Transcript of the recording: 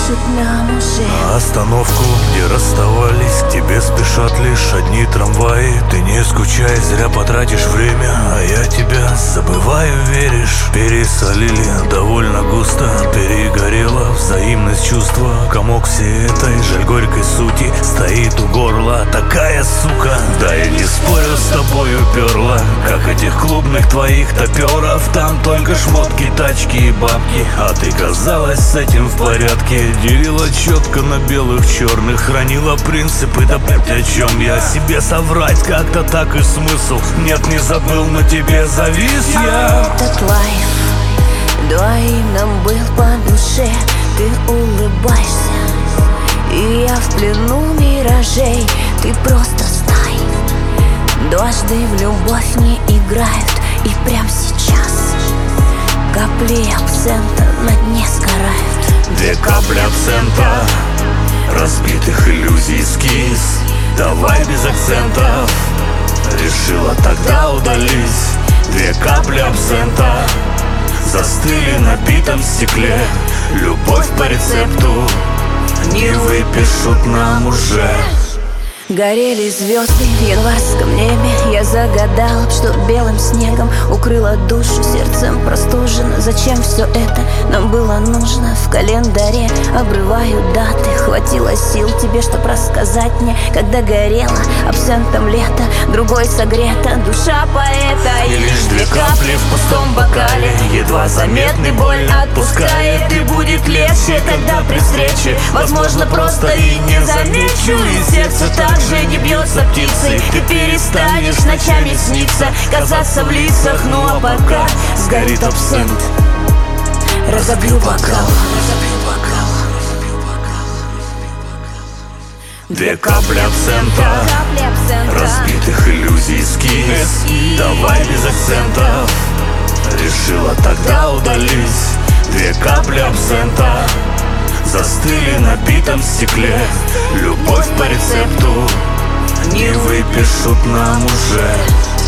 пишут нам уже. Остановку, где расставались, к тебе спешат лишь одни трамваи. Ты не скучай, зря потратишь время, а я тебя забываю, веришь. Пересолили довольно густо, перегорела взаимность чувства. Комок всей этой жаль горькой сути стоит у горла такая сука. Да я не спорю, с тобой уперла, как этих клубных твоих топеров. Там только шмотки, тачки и бабки, а ты казалась с этим в порядке. Делила четко на белых, черных, хранила принципы, да блять, о чем я себе соврать как-то так и смысл. Нет, не забыл, но тебе завис я. Этот лайф двоим нам был по душе. Ты улыбаешься, и я в плену миражей. Ты просто знай, дважды в любовь не играют. И прям сейчас капли абсента на дне сгорают. Две капли абсента, разбитых иллюзий эскиз. Давай без акцентов, решила тогда удалить. Две капли абсента застыли на битом стекле. Любовь по рецепту не выпишут нам уже. Горели звезды в январском небе. Я загадала, что белым снегом укрыла душу, сердцем простужена. Зачем все это нам было нужно? В календаре обрываю даты. Хватило сил тебе, чтоб рассказать мне, когда горело абсентом лето, другой согрета душа поэта. И лишь две капли в пустом бокале, едва заметный, боль отпускает. И будет легче тогда при встрече, возможно, просто и не замечу. И сердце так же не бьется птицей. Ты перестанешь ночами сниться, казаться в лицах. Ну а пока сгорит абсент, разобью бокал. Две капли абсента, разбитых иллюзий эскиз. Давай без акцентов, решила тогда удалить. Две капли абсента застыли на битом стекле. Любовь по рецепту не выпишут нам уже.